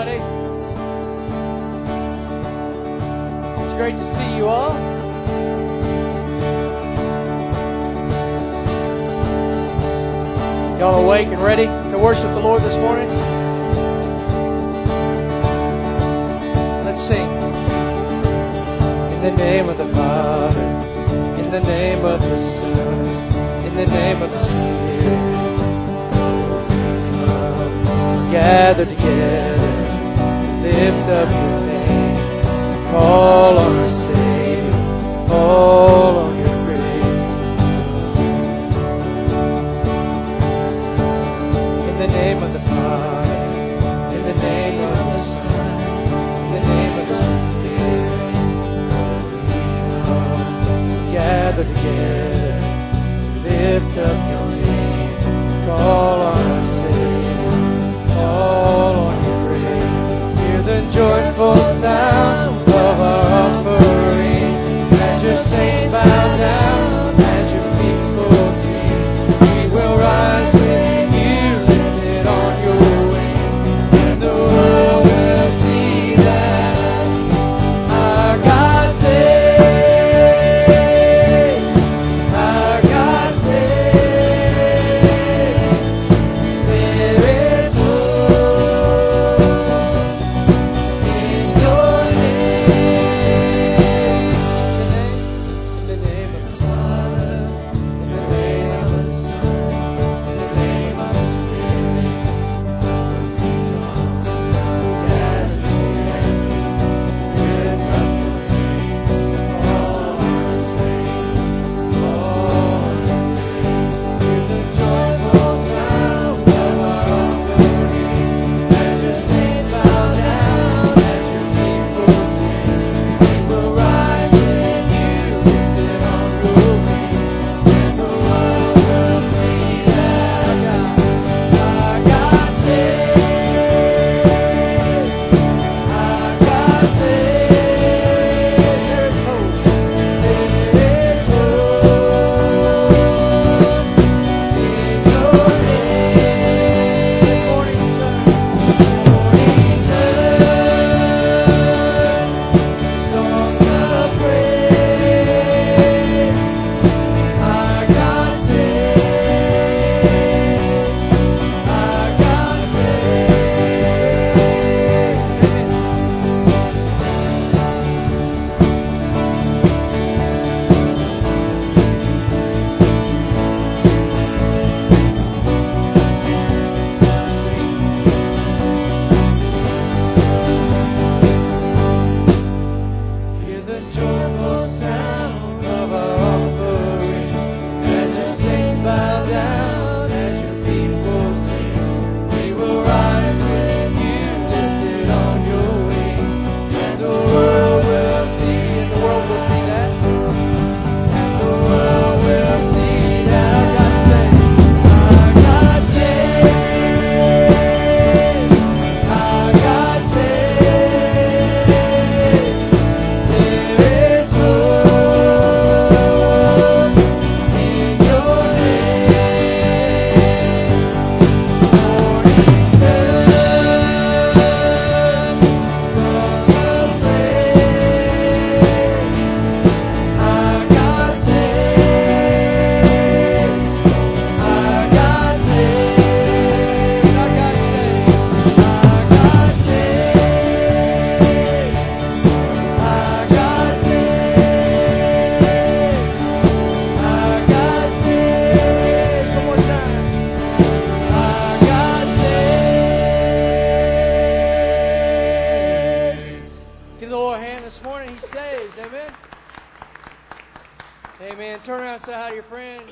everybody. It's great to see you all. Y'all awake and ready to worship the Lord this morning? Let's sing. In the name of the Father, in the name of the Son, in the name of the Spirit, gather together, lift up your name, call on our Savior, call on your grace. In the name of the Father, in the name of the Son, in the name of the Spirit, gather together, lift up your name, call on our Savior, call on your grace. Hear the joyful sound of our offering as your saints bow down, as your people sing. We will rise with you, lifted on your wings, and the world will see that our God saves, our God saves. There is hope in your name. In the name of the Father, in the name of the Son, in the name of the Spirit, gather together, lift up your name, all our saints, all our praise. Hear the joyful sound of our offering as your saints bow down, as your people sing. We will rise with you, lifted on your wings, and the world will see that our God saves, our God saves. There is hope, there is hope in your name. Morning sun, morning sun, songs of praise. Our God saves, our God Hear the joyful sound of our offering as your saints bow down, as your people sing. We will rise with you, lifted on your wings, and the world will see, and the world will see that, and the world will see that our God saves, our God saves, our God saves. There is hope in your name. Morning sun, song of praise. Our God saves, our God saves, our God saves, our God saves. Our God saves, one more time. Our God saves. Give the Lord a hand this morning. He saves. Amen. Amen. Turn around and say hi to your friends.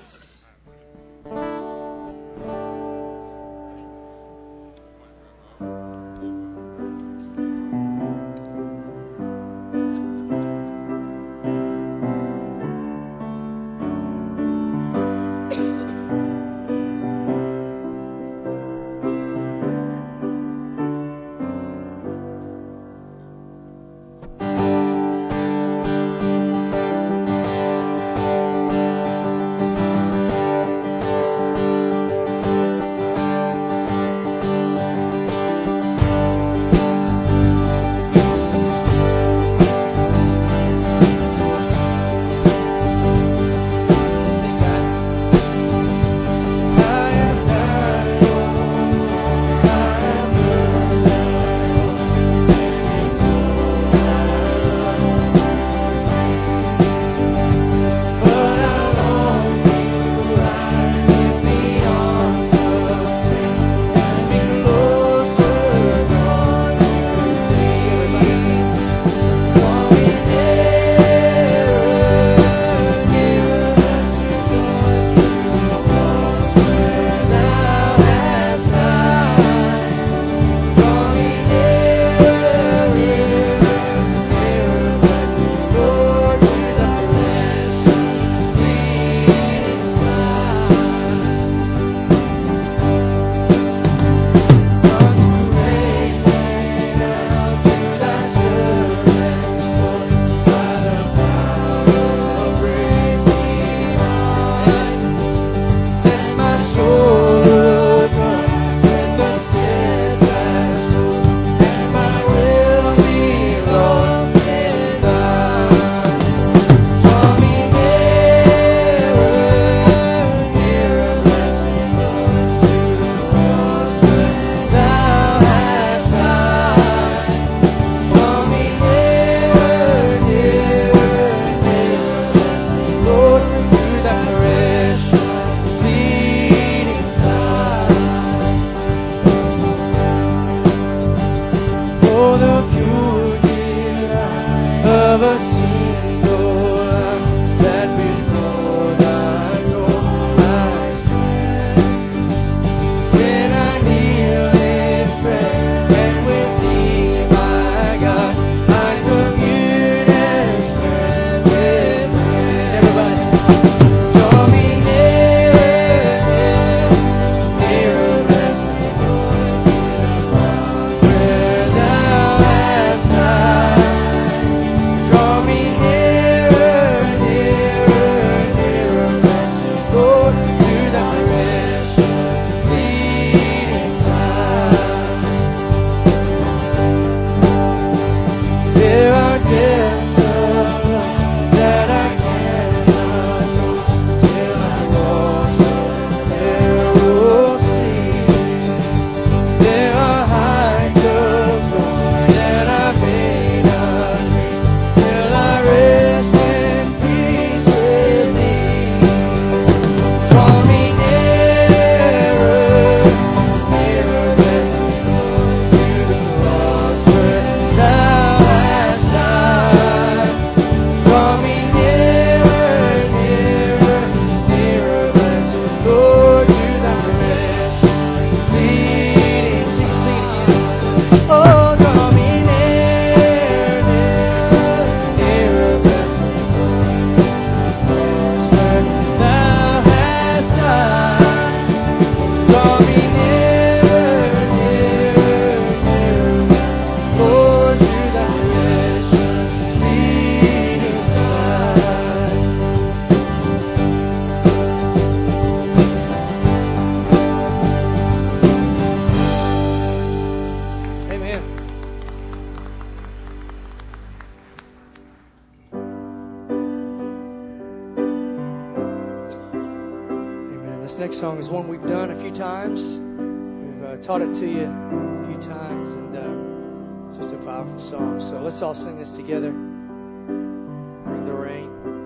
This next song is one we've done a few times. We've taught it to you a few times, and it's just a powerful song. So let's all sing this together. Bring the rain.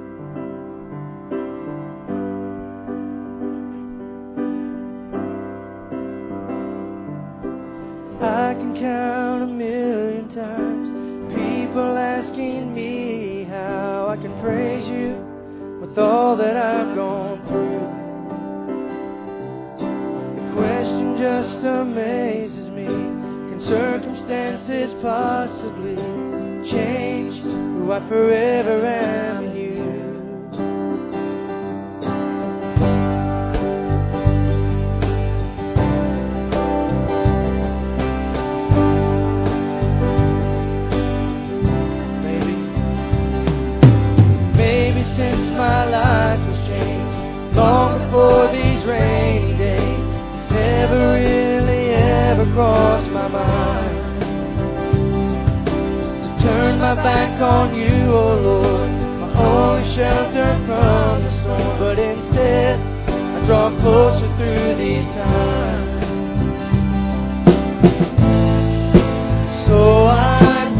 I can count 1,000,000 times people asking me how I can praise you with all that I've gone through. The question just amazes me. Can circumstances possibly change who I forever am in you? My life was changed long before these rainy days. It's never really ever crossed my mind to turn my back on you, oh Lord, my only shelter from the storm. But instead, I draw closer through these times. So I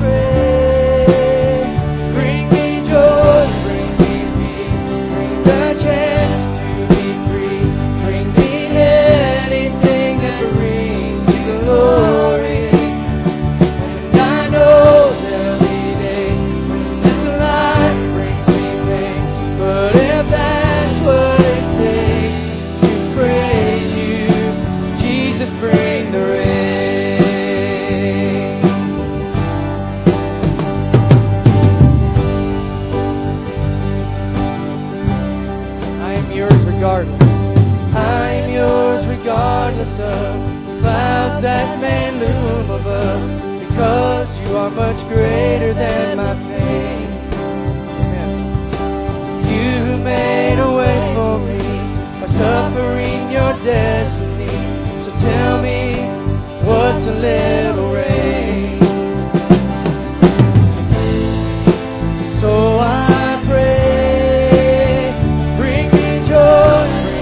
regardless of the clouds that may loom above, because you are much greater than my pain. You who made a way for me are suffering your destiny. So tell me, what's a little rain? So I pray, bring me joy.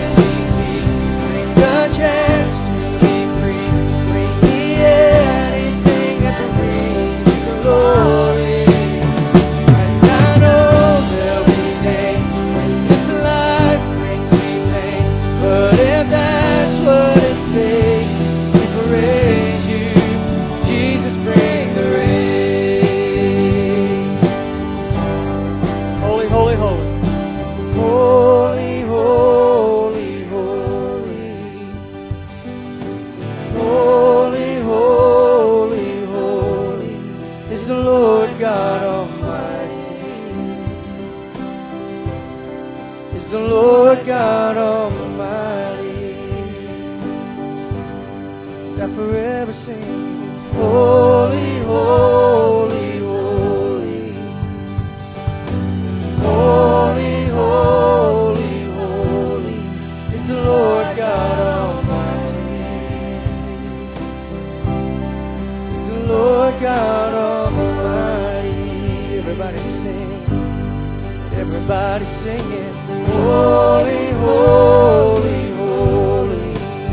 Everybody singing, holy, holy, holy,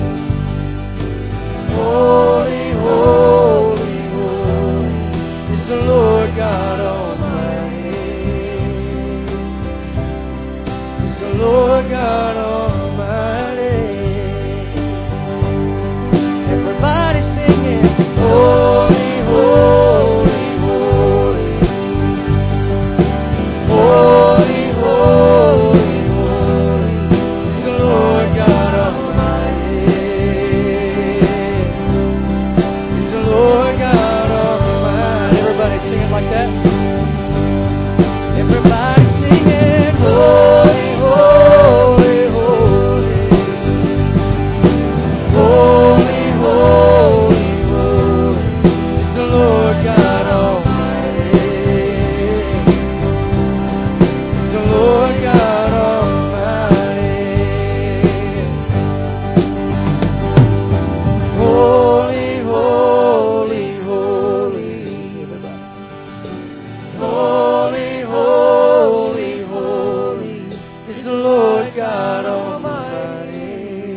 holy, holy, holy is the Lord God Almighty. Is the Lord God Almighty. Everybody singing, holy, holy, holy, holy. Like that. Everybody singing, holy, holy, holy, holy, holy, holy is the Lord God Almighty. Is the Lord God Almighty. Holy, holy, holy. Everybody. Holy, holy, holy is the Lord God Almighty.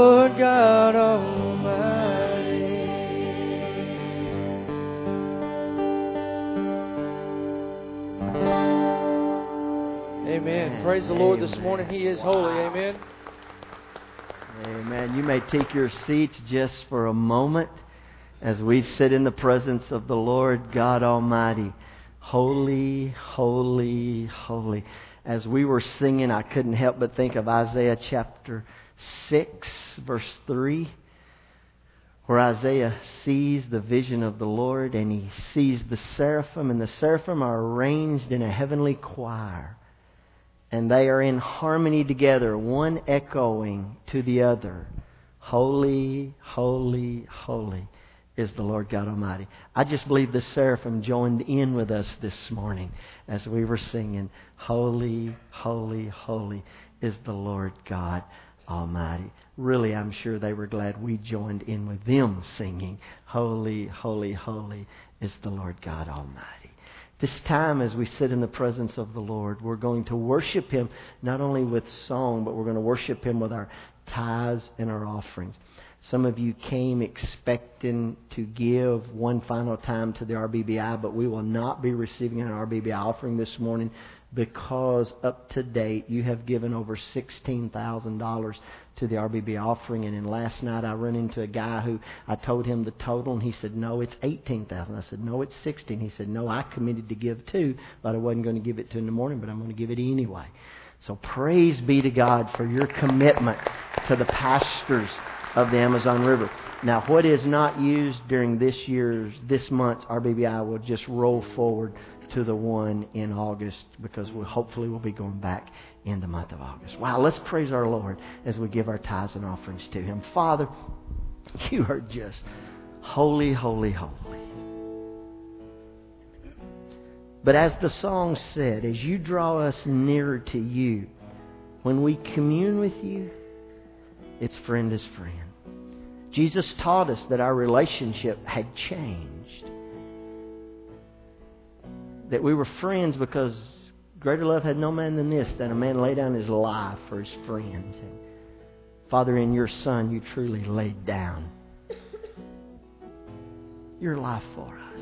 Lord God Almighty. Amen. Praise the Lord this morning. He is holy. Amen. Amen. You may take your seats just for a moment as we sit in the presence of the Lord God Almighty. Holy, holy, holy. As we were singing, I couldn't help but think of Isaiah chapter 6, verse 3, where Isaiah sees the vision of the Lord and he sees the seraphim, and the seraphim are arranged in a heavenly choir. And they are in harmony together, one echoing to the other. Holy, holy, holy is the Lord God Almighty. I just believe the seraphim joined in with us this morning as we were singing, Holy, holy, holy is the Lord God Almighty. Really, I'm sure they were glad we joined in with them singing, Holy, holy, holy is the Lord God Almighty. This time as we sit in the presence of the Lord, we're going to worship Him not only with song, but we're going to worship Him with our tithes and our offerings. Some of you came expecting to give one final time to the RBBI, but we will not be receiving an RBBI offering this morning because up to date you have given over $16,000 to the RBBI offering. And then last night I ran into a guy who I told him the total, and he said, no, it's $18,000. I said, no, it's $16,000. He said, no, I committed to give $2,000, but I wasn't going to give it to in the morning, but I'm going to give it anyway. So praise be to God for your commitment to the pastors of the Amazon River. Now, what is not used during this month's RBBI will just roll forward to the one in August, because hopefully we'll be going back in the month of August. Wow, let's praise our Lord as we give our tithes and offerings to Him. Father, You are just holy, holy, holy. But as the song said, as You draw us nearer to You, when we commune with You, it's friend is friend. Jesus taught us that our relationship had changed. That we were friends because greater love had no man than this, that a man lay down his life for his friends. And Father, in Your Son, You truly laid down Your life for us.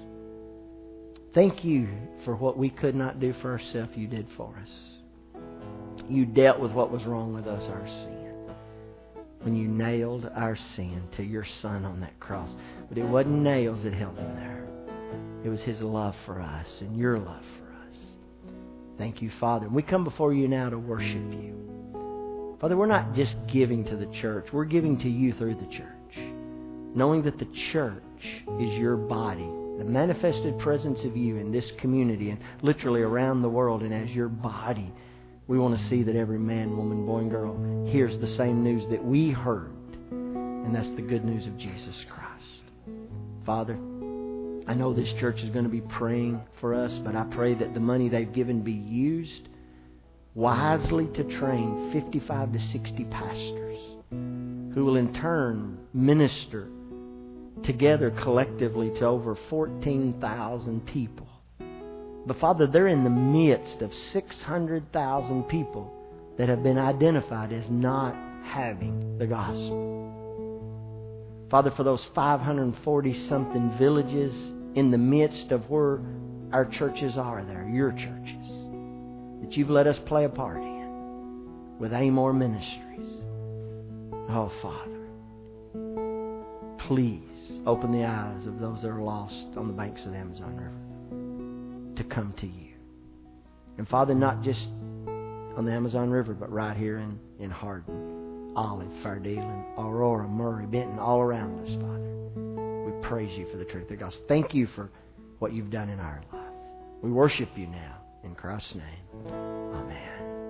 Thank You for what we could not do for ourselves, You did for us. You dealt with what was wrong with us, our sin, when You nailed our sin to Your Son on that cross. But it wasn't nails that held Him there. It was His love for us and Your love for us. Thank You, Father. We come before You now to worship You. Father, we're not just giving to the church. We're giving to You through the church. Knowing that the church is Your body, the manifested presence of You in this community and literally around the world. And as Your body, we want to see that every man, woman, boy, and girl hears the same news that we heard. And that's the good news of Jesus Christ. Father, I know this church is going to be praying for us, but I pray that the money they've given be used wisely to train 55 to 60 pastors who will in turn minister together collectively to over 14,000 people. But Father, they're in the midst of 600,000 people that have been identified as not having the gospel. Father, for those 540-something villages in the midst of where our churches are there, Your churches, that You've let us play a part in with Amor Ministries. Oh, Father, please open the eyes of those that are lost on the banks of the Amazon River to come to You. And Father, not just on the Amazon River, but right here in Hardin, Olive, Fardale, Aurora, Murray, Benton, all around us, Father. We praise You for the truth of the gospel. Thank You for what You've done in our life. We worship You now. In Christ's name, amen.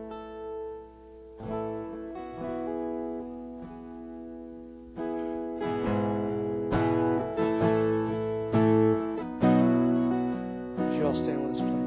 Would you all stand with us, please?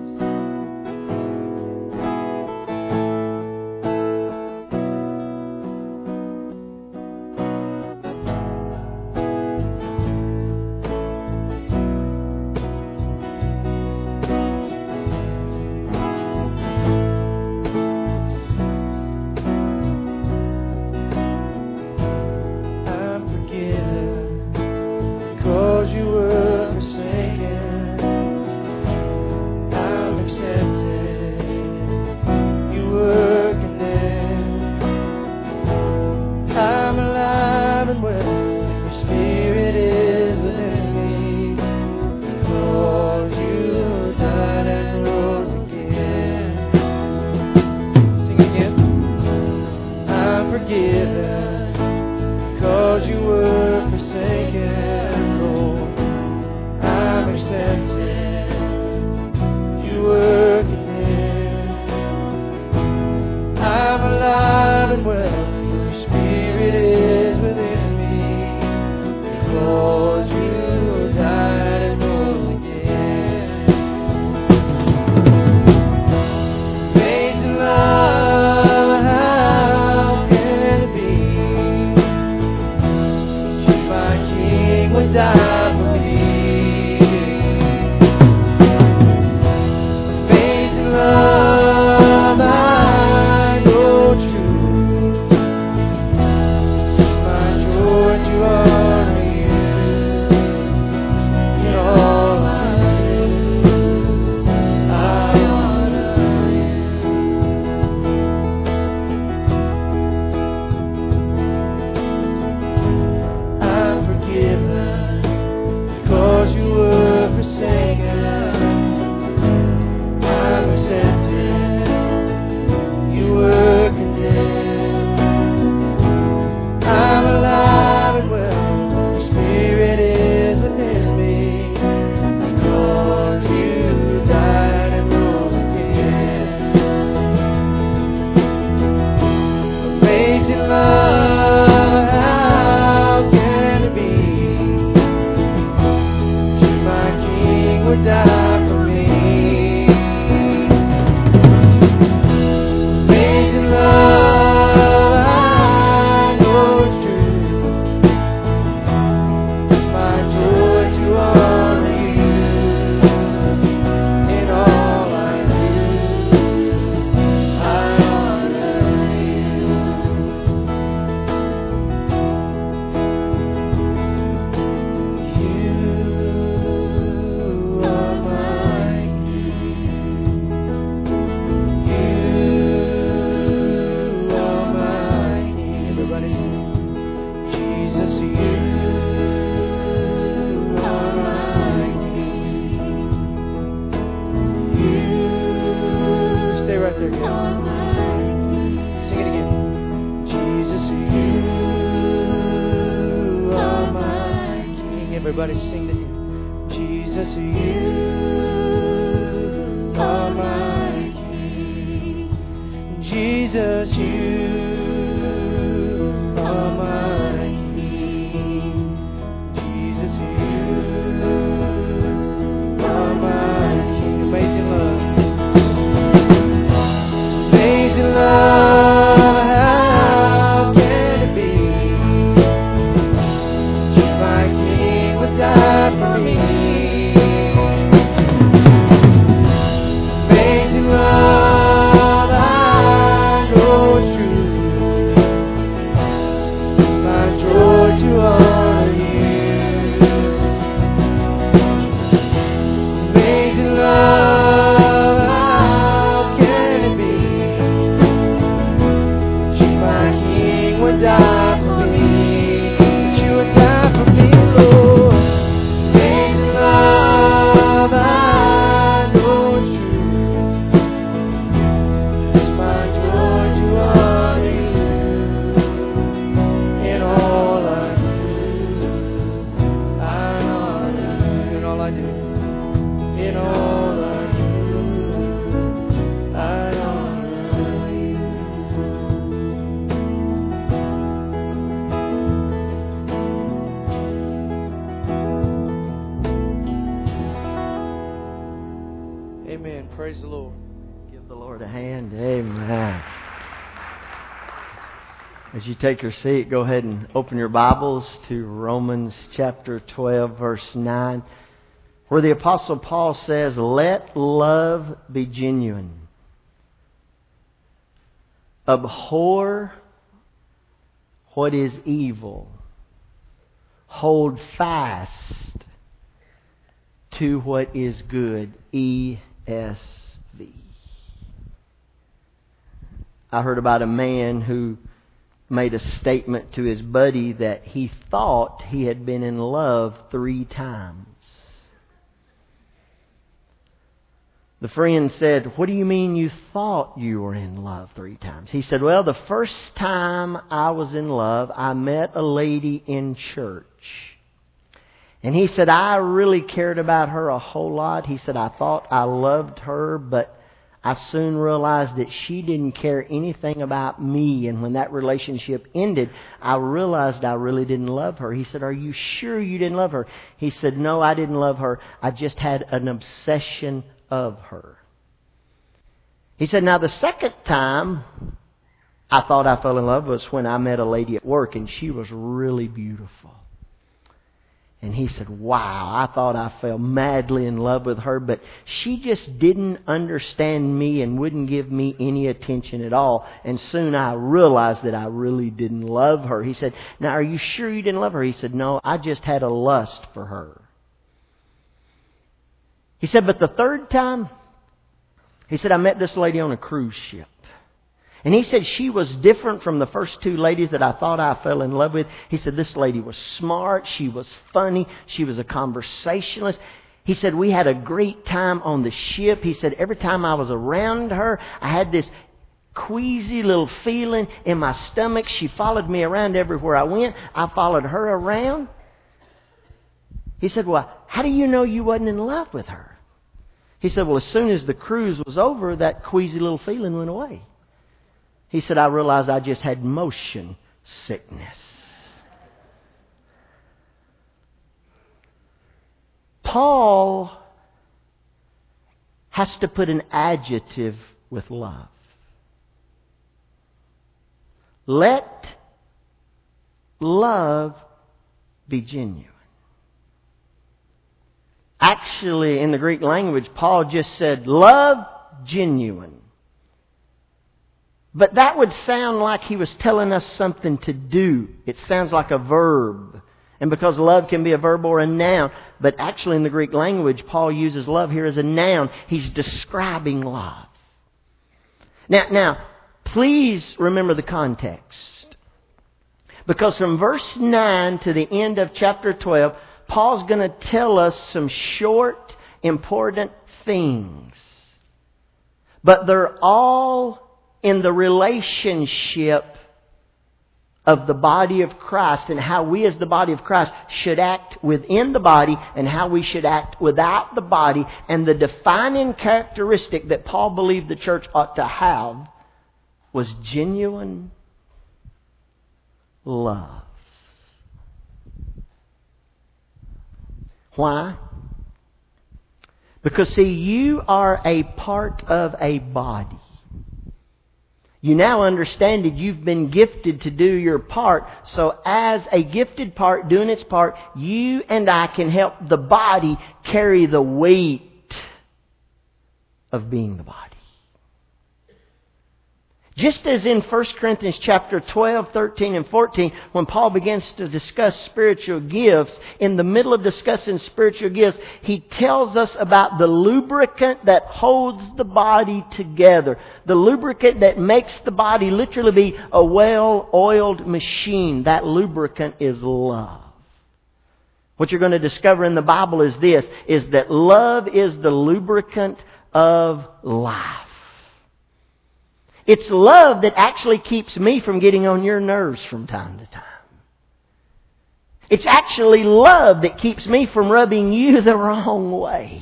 die for me. Amazing love, I know true. My joy to honor you in all I do. I honor you. I'm forgiven because you were forsaken. I'm accepted. You were condemned. I'm alive and well. Your Spirit is within me because you died and rose again. Amazing love, how can it be? My King would die for me. Amazing love, I know it's true. My joy to honor you in all I do. I honor you. You are my King. You are my King. Everybody sing. Jesus, you are my King. You stay right there, guys. Sing it again. Jesus, you are my King. Everybody sing to him. Jesus, you are my King. Jesus, you are my King. Jesus, you are my King. Amazing love. Amazing love, how can it be? My King would die for me. Amazing love, I know it's true. My joy to honor you. Amazing love, how can it be? My King would die for me. That you would die for me, Lord. Amazing love, I know it's true. It's my joy to honor you in all I do. I honor you in all I do. In all I do, I honor you. Amen. Praise the Lord. Give the Lord a hand. Amen. As you take your seat, go ahead and open your Bibles to Romans chapter 12, verse 9, where the Apostle Paul says, "Let love be genuine. Abhor what is evil. Hold fast to what is good." ESV. I heard about a man who made a statement to his buddy that he thought he had been in love 3 times. The friend said, "What do you mean you thought you were in love 3 times?" He said, "Well, the first time I was in love, I met a lady in church. And he said, I really cared about her a whole lot. He said, I thought I loved her, but I soon realized that she didn't care anything about me. And when that relationship ended, I realized I really didn't love her." He said, "Are you sure you didn't love her?" He said, "No, I didn't love her. I just had an obsession of her." He said, "Now the second time I thought I fell in love was when I met a lady at work, and she was really beautiful. And he said, wow, I thought I fell madly in love with her, but she just didn't understand me and wouldn't give me any attention at all. And soon I realized that I really didn't love her. He said, now are you sure you didn't love her? He said, no, I just had a lust for her. He said, but the third time, he said, I met this lady on a cruise ship. And he said she was different from the first two ladies that I thought I fell in love with. He said this lady was smart, she was funny, she was a conversationalist. He said we had a great time on the ship. He said every time I was around her, I had this queasy little feeling in my stomach. She followed me around everywhere I went. I followed her around. He said, well, how do you know you wasn't in love with her? He said, well, as soon as the cruise was over, that queasy little feeling went away. He said, I realized I just had motion sickness. Paul has to put an adjective with love. Let love be genuine. Actually, in the Greek language, Paul just said, love genuine. But that would sound like he was telling us something to do. It sounds like a verb. And because love can be a verb or a noun, but actually in the Greek language, Paul uses love here as a noun. He's describing love. Now, please remember the context. Because from verse 9 to the end of chapter 12, Paul's going to tell us some short, important things. But they're all in the relationship of the body of Christ and how we as the body of Christ should act within the body and how we should act without the body. And the defining characteristic that Paul believed the church ought to have was genuine love. Why? Because, see, you are a part of a body. You now understand that you've been gifted to do your part. So as a gifted part doing its part, you and I can help the body carry the weight of being the body. Just as in 1 Corinthians chapter 12, 13, and 14, when Paul begins to discuss spiritual gifts, in the middle of discussing spiritual gifts, he tells us about the lubricant that holds the body together. The lubricant that makes the body literally be a well-oiled machine. That lubricant is love. What you're going to discover in the Bible is this, is that love is the lubricant of life. It's love that actually keeps me from getting on your nerves from time to time. It's actually love that keeps me from rubbing you the wrong way.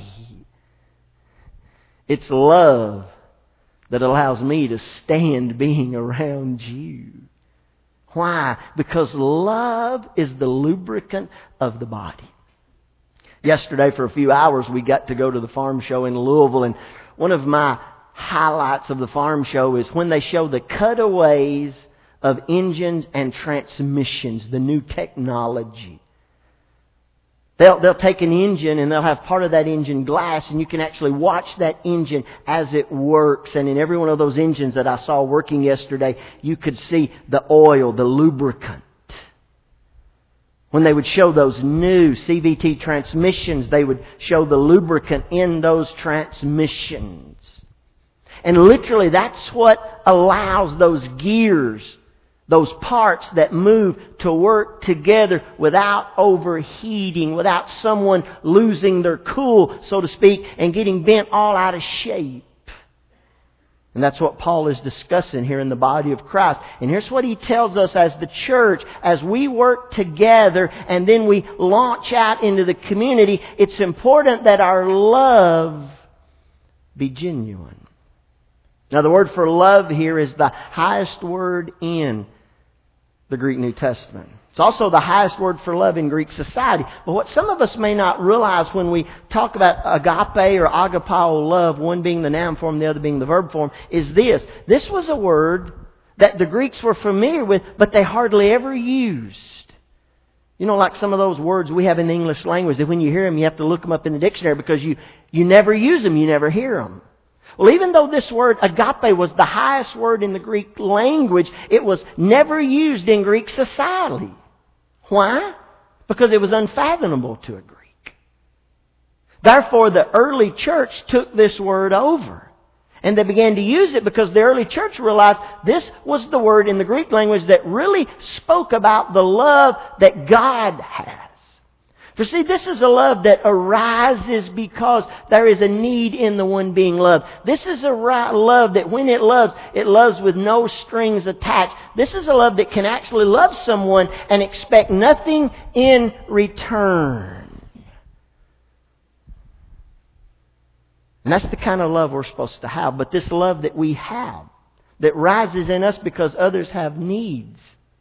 It's love that allows me to stand being around you. Why? Because love is the lubricant of the body. Yesterday, for a few hours, we got to go to the farm show in Louisville, and one of my highlights of the farm show is when they show the cutaways of engines and transmissions, the new technology. They'll take an engine and they'll have part of that engine glass, and you can actually watch that engine as it works. And in every one of those engines that I saw working yesterday, you could see the oil, the lubricant. When they would show those new CVT transmissions, they would show the lubricant in those transmissions. And literally that's what allows those gears, those parts that move, to work together without overheating, without someone losing their cool, so to speak, and getting bent all out of shape. And that's what Paul is discussing here in the body of Christ. And here's what he tells us as the church, as we work together and then we launch out into the community, it's important that our love be genuine. Now, the word for love here is the highest word in the Greek New Testament. It's also the highest word for love in Greek society. But what some of us may not realize when we talk about agape or agapao love, one being the noun form, the other being the verb form, is this. This was a word that the Greeks were familiar with, but they hardly ever used. You know, like some of those words we have in the English language that when you hear them, you have to look them up in the dictionary because you never use them, you never hear them. Well, even though this word agape was the highest word in the Greek language, it was never used in Greek society. Why? Because it was unfathomable to a Greek. Therefore, the early church took this word over. And they began to use it because the early church realized this was the word in the Greek language that really spoke about the love that God has. For see, this is a love that arises because there is a need in the one being loved. This is a love that when it loves with no strings attached. This is a love that can actually love someone and expect nothing in return. And that's the kind of love we're supposed to have. But this love that we have, that rises in us because others have needs,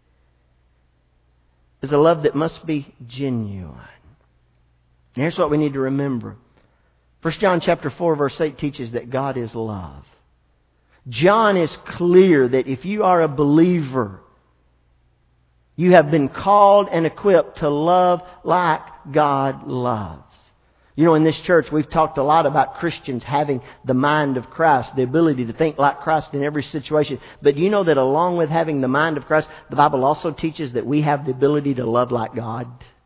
is a love that must be genuine. And here's what we need to remember. 1 John chapter 4 verse 8 teaches that God is love. John is clear that if you are a believer, you have been called and equipped to love like God loves. You know, in this church, we've talked a lot about Christians having the mind of Christ, the ability to think like Christ in every situation. But you know that along with having the mind of Christ, the Bible also teaches that we have the ability to love like God.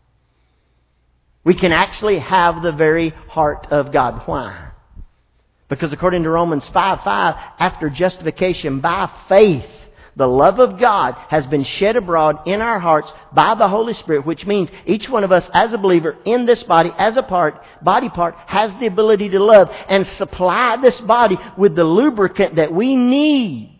We can actually have the very heart of God. Why? Because according to Romans 5:5, after justification by faith, the love of God has been shed abroad in our hearts by the Holy Spirit, which means each one of us as a believer in this body, as a body part, has the ability to love and supply this body with the lubricant that we need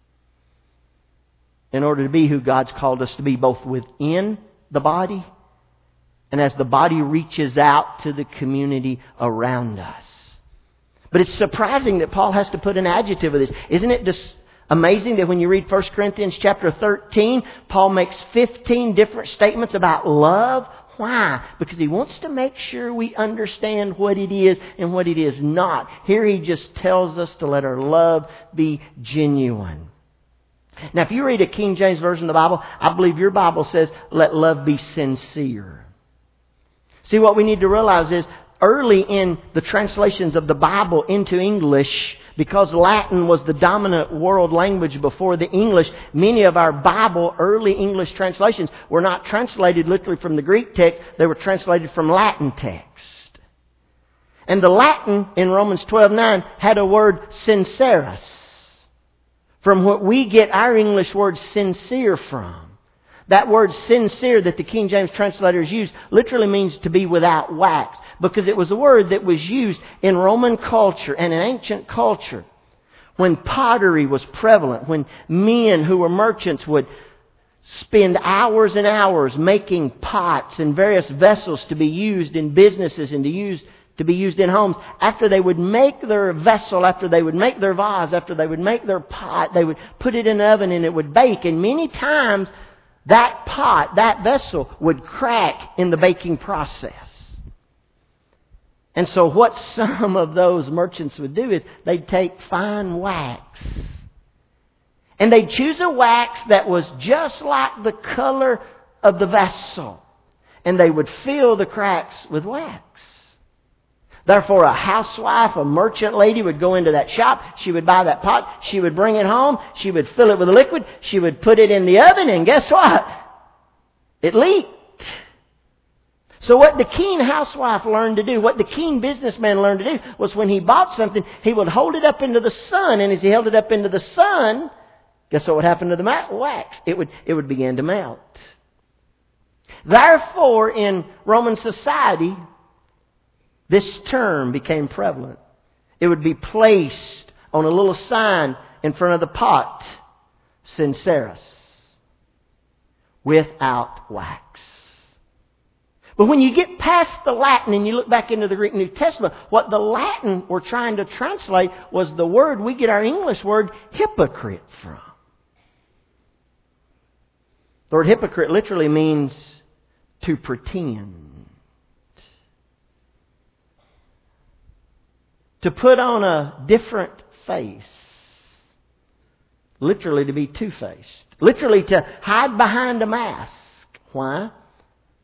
in order to be who God's called us to be, both within the body and as the body reaches out to the community around us. But it's surprising that Paul has to put an adjective of this. Isn't it just amazing that when you read 1 Corinthians chapter 13, Paul makes 15 different statements about love? Why? Because he wants to make sure we understand what it is and what it is not. Here he just tells us to let our love be genuine. Now, if you read a King James Version of the Bible, I believe your Bible says, let love be sincere. See, what we need to realize is, early in the translations of the Bible into English, because Latin was the dominant world language before the English, many of our Bible early English translations were not translated literally from the Greek text, they were translated from Latin text. And the Latin in Romans 12:9 had a word sincerus, from what we get our English word sincere from. That word sincere that the King James translators used literally means to be without wax, because it was a word that was used in Roman culture and in ancient culture when pottery was prevalent, when men who were merchants would spend hours and hours making pots and various vessels to be used in businesses and to be used in homes. After they would make their vessel, after they would make their vase, after they would make their pot, they would put it in the oven and it would bake. And many times that pot, that vessel, would crack in the baking process. And so what some of those merchants would do is they'd take fine wax. And they'd choose a wax that was just like the color of the vessel. And they would fill the cracks with wax. Therefore, a housewife, a merchant lady would go into that shop. She would buy that pot. She would bring it home. She would fill it with a liquid. She would put it in the oven. And guess what? It leaked. So what the keen housewife learned to do, what the keen businessman learned to do, was when he bought something, he would hold it up into the sun. And as he held it up into the sun, guess what would happen to the wax? It would begin to melt. Therefore, in Roman society, this term became prevalent. It would be placed on a little sign in front of the pot, sincerus, without wax. But when you get past the Latin and you look back into the Greek New Testament, what the Latin were trying to translate was the word we get our English word hypocrite from. The word hypocrite literally means to pretend. To put on a different face. Literally to be two-faced. Literally to hide behind a mask. Why?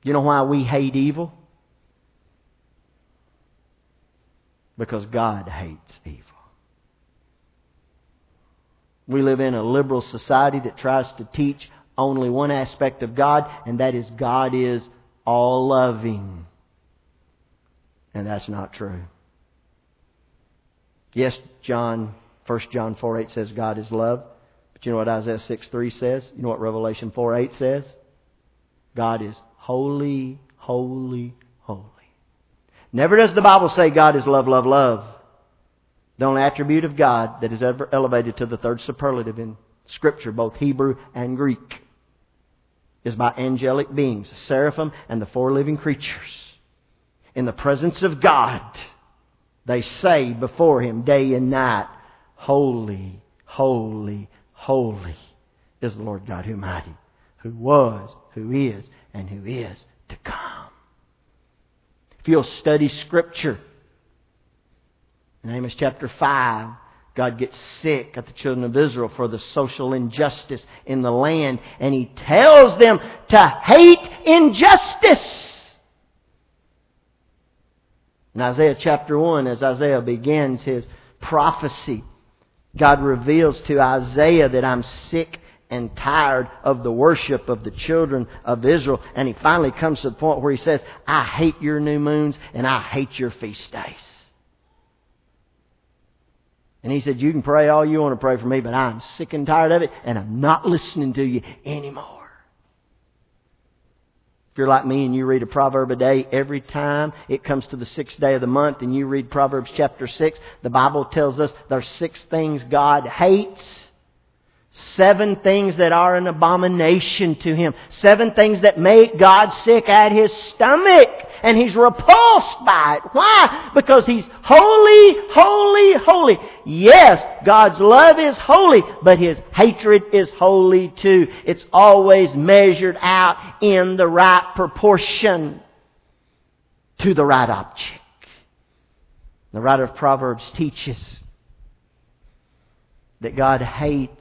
You know why we hate evil? Because God hates evil. We live in a liberal society that tries to teach only one aspect of God, and that is God is all-loving. And that's not true. Yes, 1 John 4:8 says God is love. But you know what Isaiah 6:3 says? You know what Revelation 4:8 says? God is holy, holy, holy. Never does the Bible say God is love, love, love. The only attribute of God that is ever elevated to the third superlative in Scripture, both Hebrew and Greek, is by angelic beings, the seraphim and the four living creatures. In the presence of God, they say before Him day and night, holy, holy, holy is the Lord God Almighty, who was, who is, and who is to come. If you'll study Scripture, in Amos chapter 5, God gets sick at the children of Israel for the social injustice in the land, and He tells them to hate injustice. In Isaiah chapter 1, as Isaiah begins his prophecy, God reveals to Isaiah that I'm sick and tired of the worship of the children of Israel. And He finally comes to the point where He says, I hate your new moons and I hate your feast days. And He said, you can pray all you want to pray for me, but I'm sick and tired of it, and I'm not listening to you anymore. If you're like me and you read a proverb a day, every time it comes to the 6th day of the month and you read Proverbs chapter 6, the Bible tells us there's 6 things God hates, 7 things that are an abomination to Him, 7 things that make God sick at His stomach, and He's repulsed by it. Why? Because He's holy, holy, holy. Yes, God's love is holy, but His hatred is holy too. It's always measured out in the right proportion to the right object. The writer of Proverbs teaches that God hates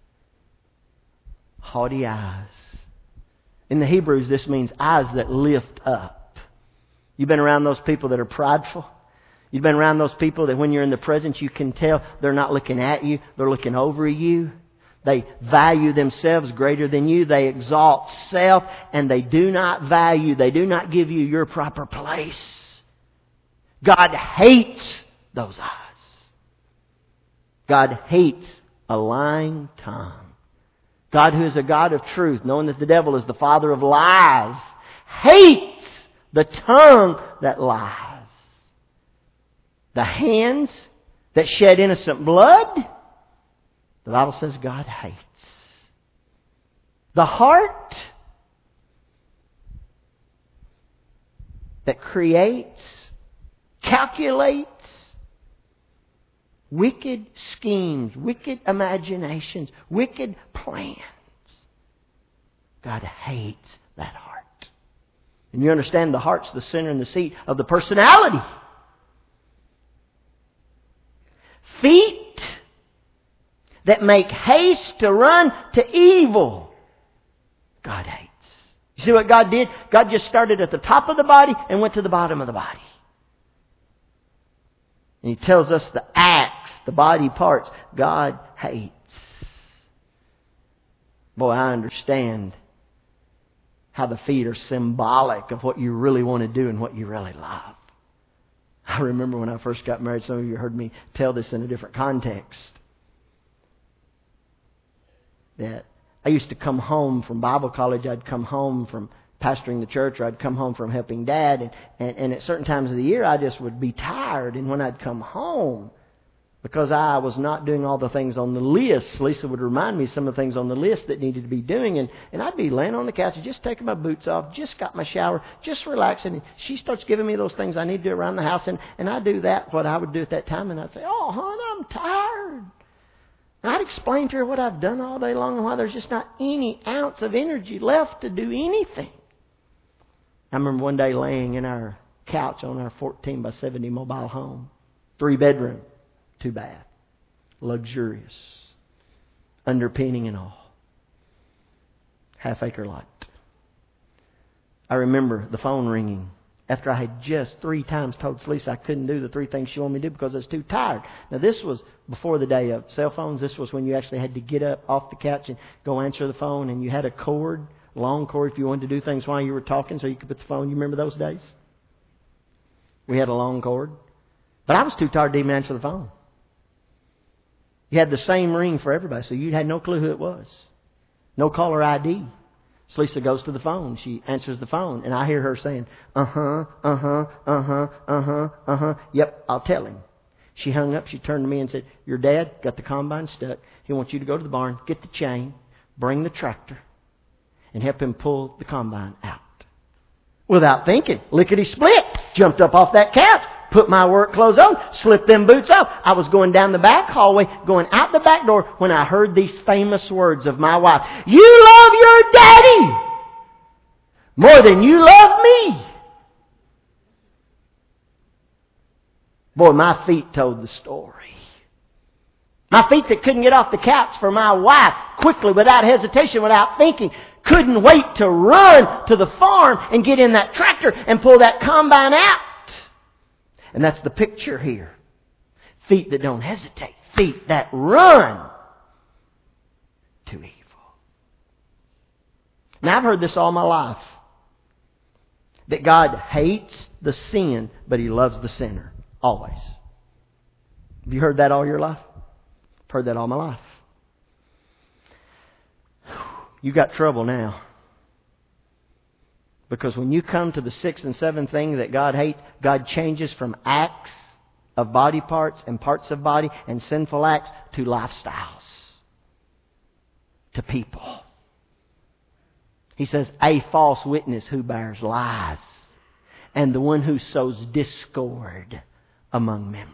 haughty eyes. In the Hebrews, this means eyes that lift up. You've been around those people that are prideful. You've been around those people that when you're in the presence, you can tell they're not looking at you, they're looking over you. They value themselves greater than you. They exalt self, and they do not value, they do not give you your proper place. God hates those eyes. God hates a lying tongue. God, who is a God of truth, knowing that the devil is the father of lies, hates the tongue that lies. The hands that shed innocent blood, the Bible says God hates. The heart that creates, calculates wicked schemes, wicked imaginations, wicked plans. God hates that heart. And you understand the heart's the center and the seat of the personality. Feet that make haste to run to evil, God hates. You see what God did? God just started at the top of the body and went to the bottom of the body. And He tells us the acts, the body parts, God hates. Boy, I understand how the feet are symbolic of what you really want to do and what you really love. I remember when I first got married, some of you heard me tell this in a different context, that I used to come home from Bible college, I'd come home from pastoring the church, or I'd come home from helping Dad, and at certain times of the year I just would be tired, and when I'd come home, because I was not doing all the things on the list, Lisa would remind me some of the things on the list that needed to be doing, and I'd be laying on the couch, just taking my boots off, just got my shower, just relaxing, and she starts giving me those things I need to do around the house, and I do that, what I would do at that time, and I'd say, oh, hon, I'm tired. And I'd explain to her what I've done all day long and why there's just not any ounce of energy left to do anything. I remember one day laying in our couch on our 14 by 70 mobile home. 3-bedroom, 2-bath. Luxurious. Underpinning and all. Half-acre lot. I remember the phone ringing after I had just 3 times told Lisa I couldn't do the 3 things she wanted me to do because I was too tired. Now, this was before the day of cell phones. This was when you actually had to get up off the couch and go answer the phone, and you had a cord, long cord, if you wanted to do things while you were talking so you could put the phone. You remember those days? We had a long cord. But I was too tired to even answer the phone. You had the same ring for everybody, so you had no clue who it was. No caller ID. So Lisa goes to the phone. She answers the phone, and I hear her saying, yep, I'll tell him. She hung up. She turned to me and said, your dad got the combine stuck. He wants you to go to the barn, get the chain, bring the tractor, and help him pull the combine out. Without thinking, lickety-split, jumped up off that couch, put my work clothes on, slipped them boots off. I was going down the back hallway, going out the back door, when I heard these famous words of my wife. You love your daddy more than you love me. Boy, my feet told the story. My feet that couldn't get off the couch for my wife, quickly, without hesitation, without thinking, couldn't wait to run to the farm and get in that tractor and pull that combine out. And that's the picture here. Feet that don't hesitate. Feet that run to evil. Now, I've heard this all my life. That God hates the sin, but He loves the sinner. Always. Have you heard that all your life? I've heard that all my life. You got trouble now. Because when you come to the 6th and 7th thing that God hates, God changes from acts of body parts and parts of body and sinful acts to lifestyles. To people. He says, a false witness who bears lies. And the one who sows discord among members.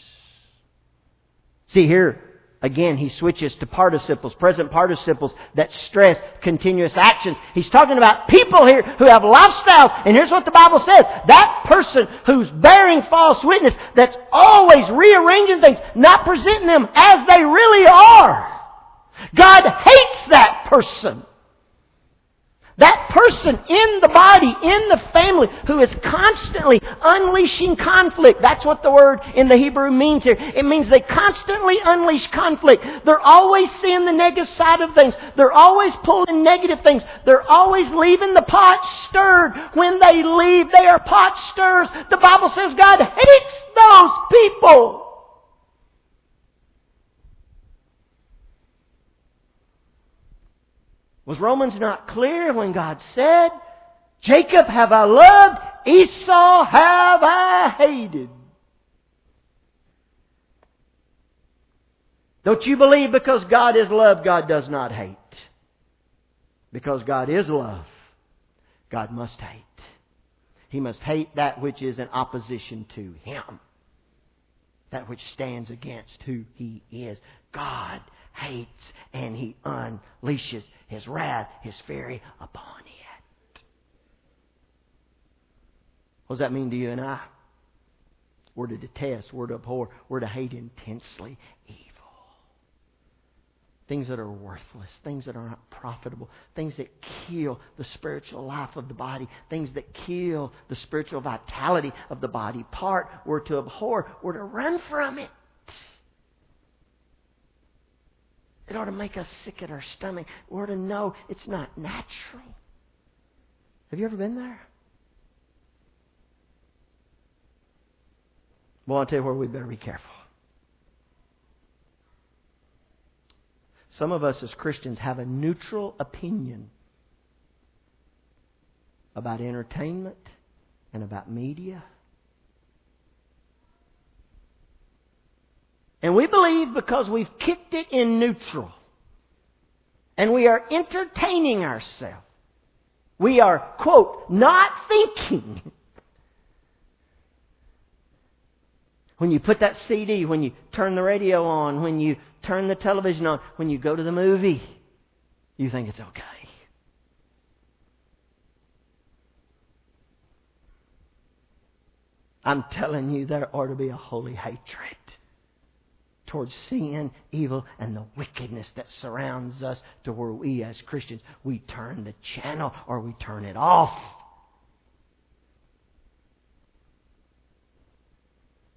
See here, again, he switches to participles, present participles that stress continuous actions. He's talking about people here who have lifestyles. And here's what the Bible says. That person who's bearing false witness, that's always rearranging things, not presenting them as they really are. God hates that person. That person in the body, in the family, who is constantly unleashing conflict. That's what the word in the Hebrew means here. It means they constantly unleash conflict. They're always seeing the negative side of things. They're always pulling negative things. They're always leaving the pot stirred. When they leave, they are pot stirrers. The Bible says God hates those people. Was Romans not clear when God said, Jacob have I loved, Esau have I hated? Don't you believe because God is love, God does not hate? Because God is love, God must hate. He must hate that which is in opposition to Him. That which stands against who He is. God hates and He unleashes His wrath, His fury upon it. What does that mean to you and I? We're to detest, we're to abhor, we're to hate intensely evil. Things that are worthless, things that are not profitable, things that kill the spiritual life of the body, things that kill the spiritual vitality of the body part, we're to abhor, we're to run from it. It ought to make us sick at our stomach. We're to know it's not natural. Have you ever been there? Well, I'll tell you where we better be careful. Some of us as Christians have a neutral opinion about entertainment and about media. And we believe because we've kicked it in neutral and we are entertaining ourselves, we are, quote, not thinking. When you put that CD, when you turn the radio on, when you turn the television on, when you go to the movie, you think it's okay. I'm telling you, there ought to be a holy hatred towards sin, evil, and the wickedness that surrounds us, to where we as Christians, we turn the channel or we turn it off.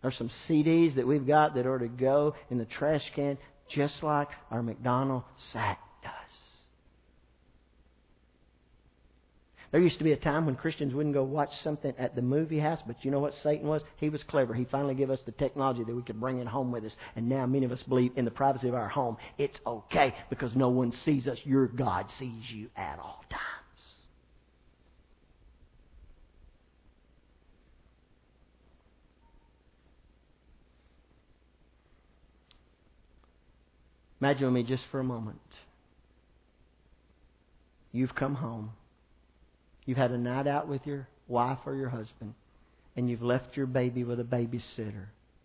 There's some CDs that we've got that ought to go in the trash can just like our McDonald sack does. There used to be a time when Christians wouldn't go watch something at the movie house, but you know what Satan was? He was clever. He finally gave us the technology that we could bring it home with us. And now many of us believe in the privacy of our home, it's okay because no one sees us. Your God sees you at all times. Imagine with me just for a moment. You've come home. You've had a night out with your wife or your husband, and you've left your baby with a babysitter.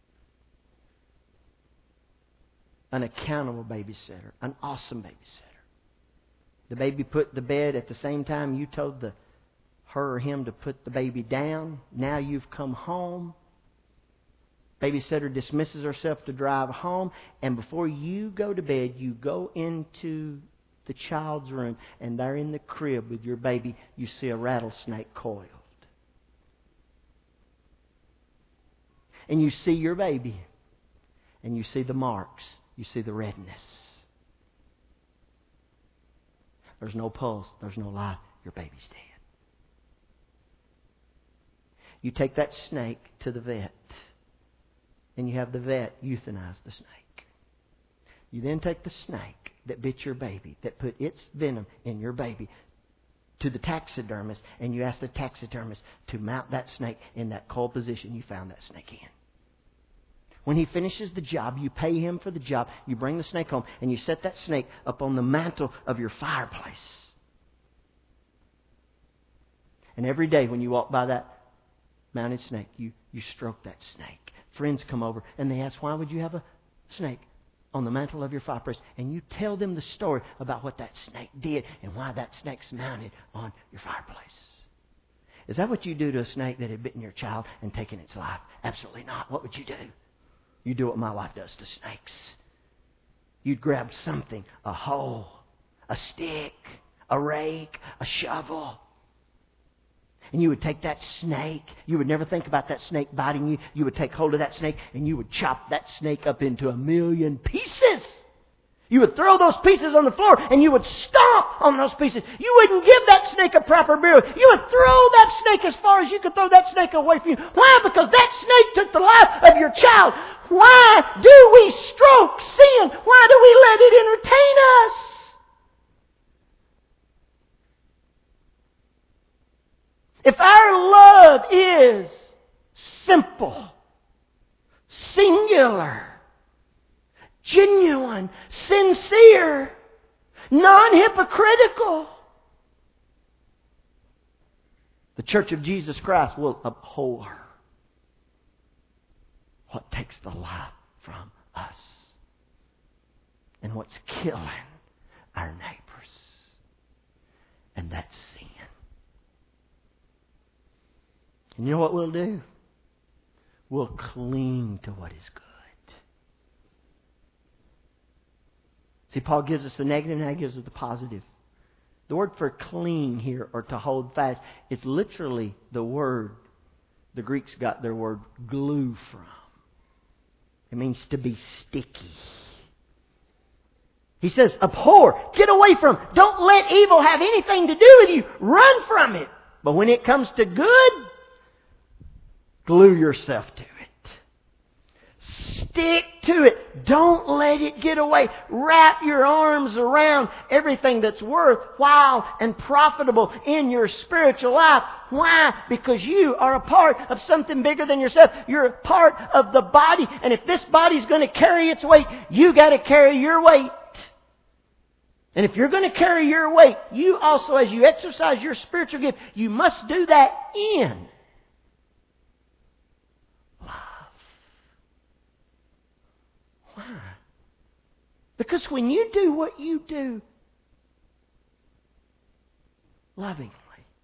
An accountable babysitter. An awesome babysitter. The baby put the bed at the same time you told her or him to put the baby down. Now you've come home. Babysitter dismisses herself to drive home, and before you go to bed, you go into the child's room, and there in the crib with your baby, you see a rattlesnake coiled. And you see your baby, and you see the marks, you see the redness. There's no pulse, there's no life, your baby's dead. You take that snake to the vet, and you have the vet euthanize the snake. You then take the snake that bit your baby, that put its venom in your baby, to the taxidermist, and you ask the taxidermist to mount that snake in that cold position you found that snake in. When he finishes the job, you pay him for the job, you bring the snake home, and you set that snake up on the mantle of your fireplace. And every day when you walk by that mounted snake, you stroke that snake. Friends come over, and they ask, why would you have a snake on the mantle of your fireplace? And you tell them the story about what that snake did and why that snake's mounted on your fireplace. Is that what you do to a snake that had bitten your child and taken its life? Absolutely not. What would you do? You do what my wife does to snakes. You'd grab something, a hoe, a stick, a rake, a shovel, and you would take that snake. You would never think about that snake biting you. You would take hold of that snake and you would chop that snake up into 1,000,000 pieces. You would throw those pieces on the floor and you would stomp on those pieces. You wouldn't give that snake a proper burial. You would throw that snake as far as you could throw that snake away from you. Why? Because that snake took the life of your child. Why do we stroke sin? Why do we let it entertain us? If our love is simple, singular, genuine, sincere, non-hypocritical, the Church of Jesus Christ will abhor what takes the life from us and what's killing our neighbors. And that's sin. And you know what we'll do? We'll cling to what is good. See, Paul gives us the negative and he gives us the positive. The word for cling here, or to hold fast, is literally the word the Greeks got their word glue from. It means to be sticky. He says, abhor, get away from, don't let evil have anything to do with you. Run from it. But when it comes to good, glue yourself to it. Stick to it. Don't let it get away. Wrap your arms around everything that's worthwhile and profitable in your spiritual life. Why? Because you are a part of something bigger than yourself. You're a part of the body. And if this body's going to carry its weight, you got to carry your weight. And if you're going to carry your weight, you also, as you exercise your spiritual gift, you must do that in Why? Because when you do what you do lovingly,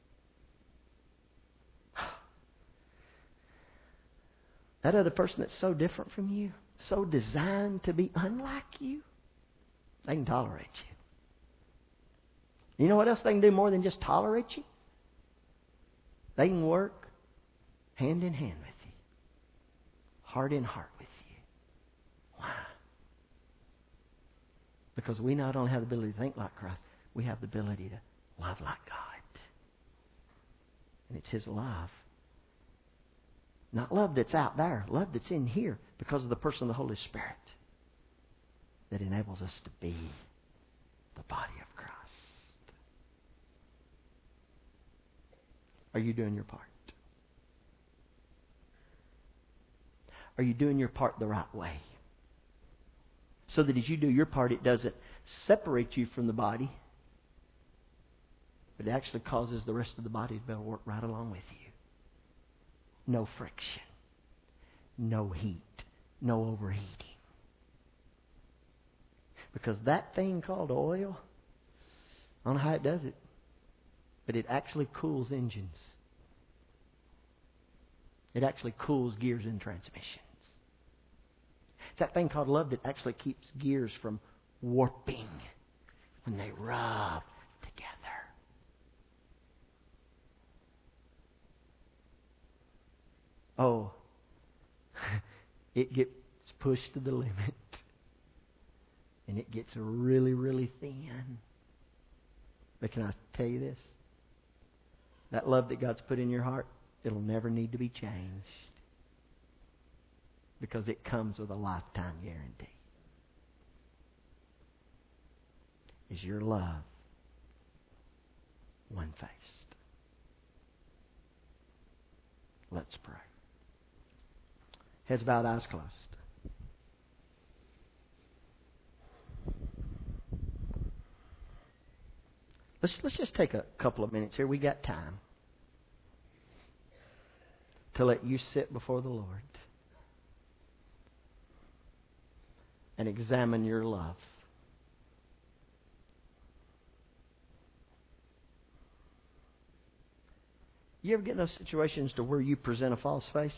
that other person that's so different from you, so designed to be unlike you, they can tolerate you. You know what else they can do more than just tolerate you? They can work hand in hand with you. heart in heart with you. Why? Because we not only have the ability to think like Christ, we have the ability to love like God. And it's His love. Not love that's out there, love that's in here because of the person of the Holy Spirit that enables us to be the body of Christ. Are you doing your part? Are you doing your part the right way? So that as you do your part, it doesn't separate you from the body, but it actually causes the rest of the body to be able to work right along with you. No friction, no heat, no overheating. Because that thing called oil, I don't know how it does it, but it actually cools engines. It actually cools gears and transmissions. It's that thing called love that actually keeps gears from warping when they rub together. Oh, it gets pushed to the limit. And it gets really, really thin. But can I tell you this? That love that God's put in your heart, it'll never need to be changed. Because it comes with a lifetime guarantee. Is your love one-faced? Let's pray. Heads bowed, eyes closed. Let's just take a couple of minutes here. We got time to let you sit before the Lord and examine your love. You ever get in those situations to where you present a false face?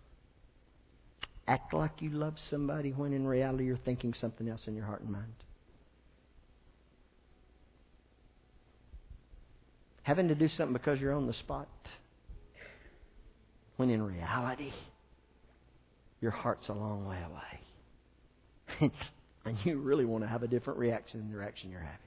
Act like you love somebody when in reality you're thinking something else in your heart and mind. Having to do something because you're on the spot, when in reality your heart's a long way away. And you really want to have a different reaction than the reaction you're having.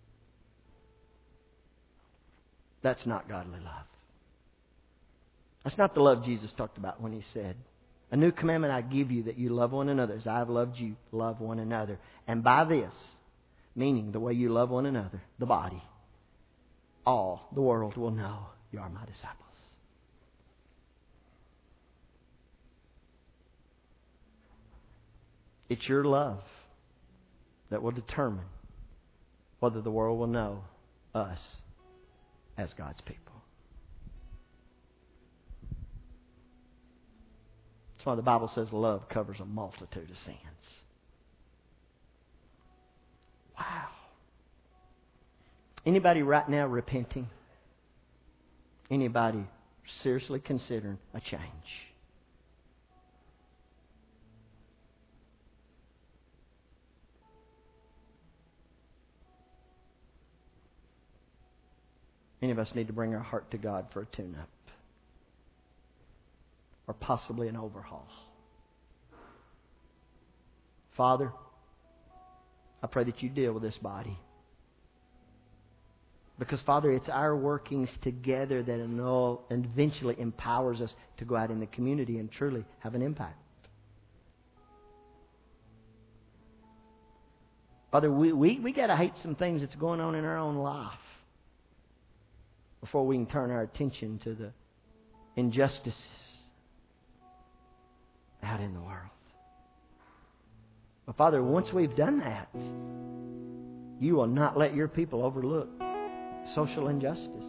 That's not godly love. That's not the love Jesus talked about when He said, "A new commandment I give you, that you love one another as I have loved you, love one another. And by this," meaning the way you love one another, the body, "all the world will know you are my disciples." It's your love that will determine whether the world will know us as God's people. That's why the Bible says love covers a multitude of sins. Wow. Anybody right now repenting? Anybody seriously considering a change? Many of us need to bring our heart to God for a tune-up. Or possibly an overhaul. Father, I pray that you deal with this body. Because, Father, it's our workings together that eventually empowers us to go out in the community and truly have an impact. Father, we got to hate some things that's going on in our own life before we can turn our attention to the injustices out in the world. But Father, once we've done that, you will not let your people overlook social injustice,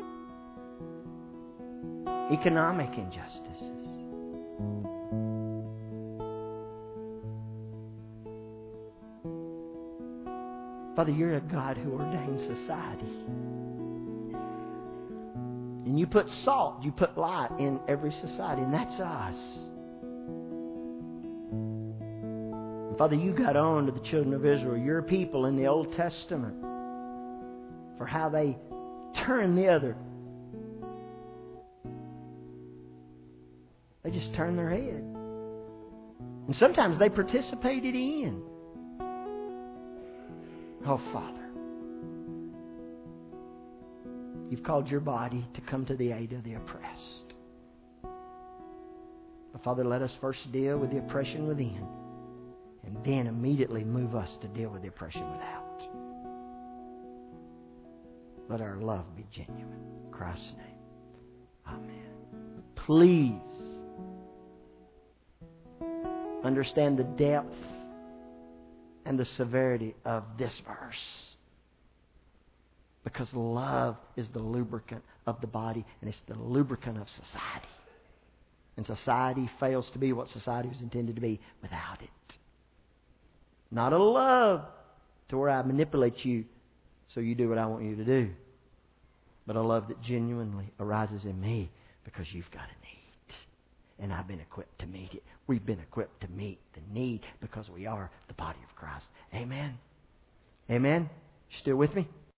economic injustices. Father, you're a God who ordains society. And you put salt, you put light in every society, and that's us. And Father, you got on to the children of Israel, your people in the Old Testament, for how they turned the other. They just turned their head. And sometimes they participated in. Oh, Father, You've called your body to come to the aid of the oppressed. But Father, let us first deal with the oppression within, and then immediately move us to deal with the oppression without. Let our love be genuine. In Christ's name. Amen. Please understand the depth and the severity of this verse. Because love is the lubricant of the body, and it's the lubricant of society. And society fails to be what society was intended to be without it. Not a love to where I manipulate you so you do what I want you to do, but a love that genuinely arises in me because you've got a need. And I've been equipped to meet it. We've been equipped to meet the need because we are the body of Christ. Amen? Amen? You still with me?